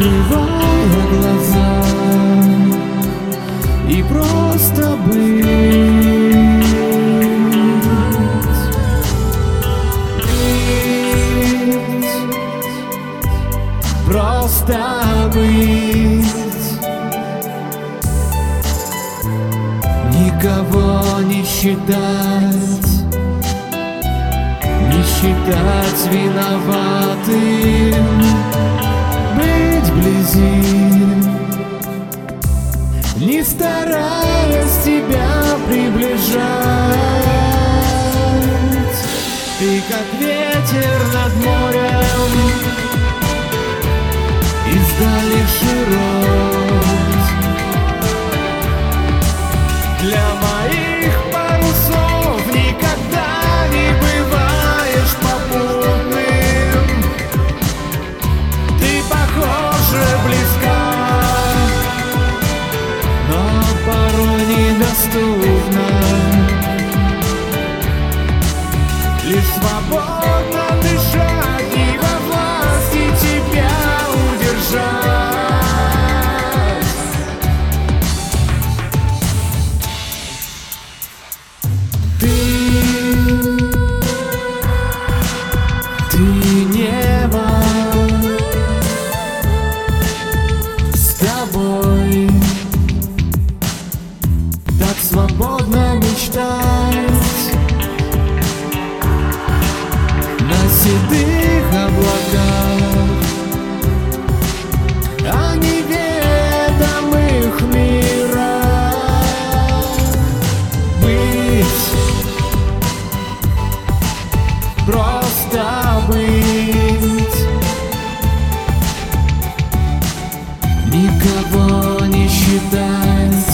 закрывая глаза и просто быть, просто быть, никого не считать, не считать виноватым, быть вблизи, не стараясь тебя приближать. Ты как ветер над морем, издали широт для моих парусов. Никогда не бываешь попутным, ты похожа близка, но порой недоступна. Лишь свободно дышать, не во власти тебя удержать. Ты небо, с тобой так свободно мечтать на седых облаках о неведомых мирах. Быть, просто быть, никого не считать,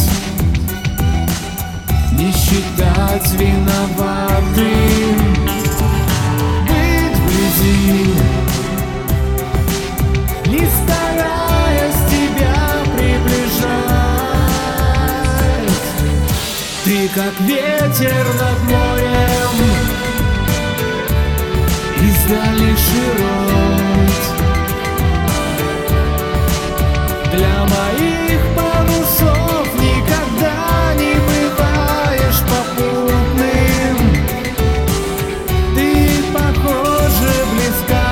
не считать виноватым, быть вблизи, не стараясь тебя приближать. Ты как ветер над морем, издали широт для моих парусов. Никогда не бываешь попутным, ты похожа близка,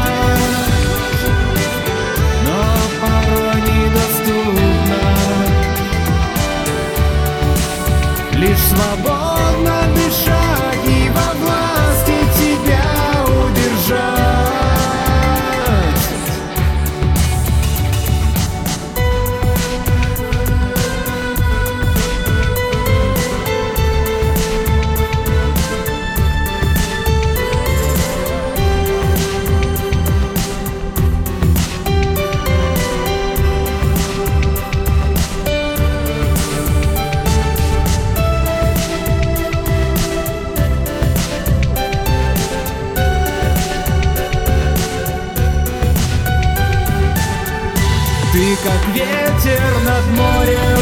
но порой недоступна. Лишь свободно дышать, не во власти тебя удержать. Ты как ветер над морем,